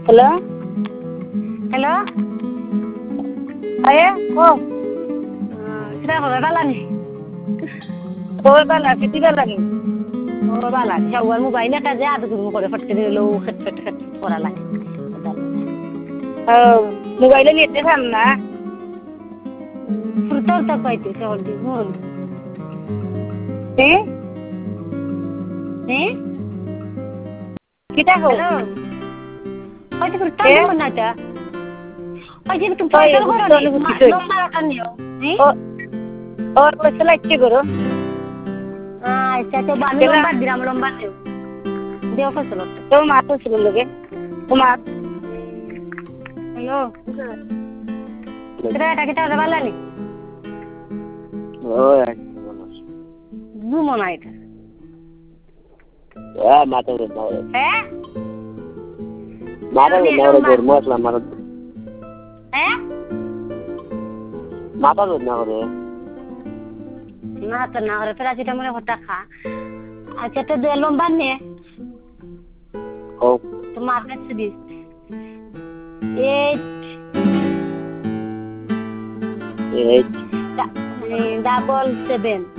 Hello hello আরে ও কিটা খবৰ পালানি খবর পালা কেটি পালানি খবৰ পালা চাউৱাৰ মোবাইল এটা যে আদু করে ফটকে দিলেও খেট খেট খেট করা লাগে মোবাইলে নেট দেখাম না ফুরতল তক পাইতে চাউল দি মোর হ্যাঁ হ্যাঁ কিটা হো হ্যালো ওই তো ফুরতল হ্যাঁ? মন নাটা ওই যে তুমি ওই পয়সা করো ফুরতল নি বুঝছি লম্বা রাখা নিও হ্যাঁ और पैसा লাগছে করো আচ্ছা তো আমি কেলা? লম্বা দিলাম লম্বা নিও দেও ফসল তো মাছ ছিল লোকে তো মাছ হ্যালো কিটা কিটা পালানি ওই ঘুমো না এটা মাথা হ্যাঁ গরম আসলা মাথা হ্যাঁ মাথা না করে না তো না ওরা প্যারাসিটামলের হতা খা আচ্ছা তো দে লম্বা নে ও তো মার কাছে দিস 8 8 7